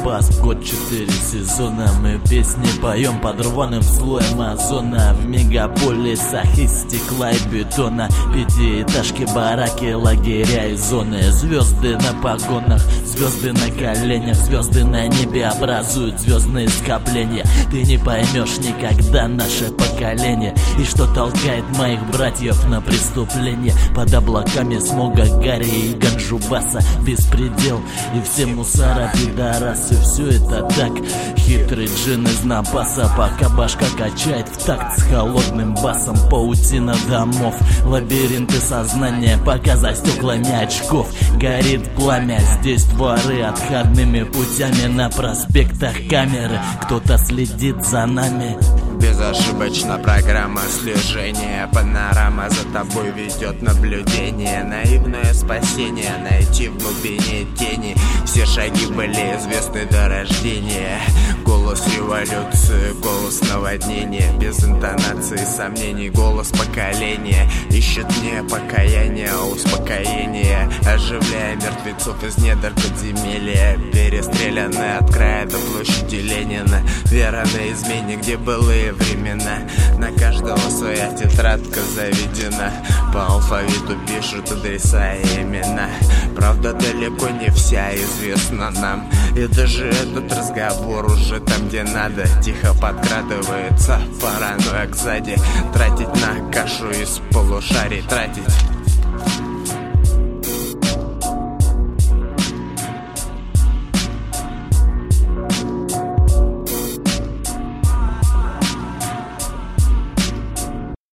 бас. Год 4 сезона, мы песни поем под рваным слоем озона. В мегаполисах из стекла и бетона, пятиэтажки, бараки, лагеря и зоны. Звезды на погонах, звезды на коленях, звезды на небе образуют звездные скопления. Ты не поймешь никогда наше поколение и что толкает моих братьев на преступление. Под облаками смога, гари и ганджубаса, беспредел и все мусора, пидорасы. Все это так, хитрый джин из напаса, пока башка качает в такт с холодным басом. Паутина домов, лабиринты сознания, пока за стеклами очков горит пламя. Здесь воры отходными путями, на проспектах камеры, кто-то следит за нами. Безошибочна программа слежения, панорама за тобой ведет наблюдение. Наивное спасение найти в глубине тени. Все шаги были известны до рождения. Голос революции, голос наводнения, без интонации сомнений, голос поколения. Ищет не покаяние, а успокоение, оживляя мертвецов из недр подземелья. Перестрелянные от края до площади Ленина. Вера на измене, где былые времена. На каждого своя тетрадка заведена. По алфавиту пишут адреса и имена. Правда, далеко не вся известна нам. И даже этот разговор уже там, где надо. Тихо подкрадывается параноик сзади. Тратить на кашу из полушарий, тратить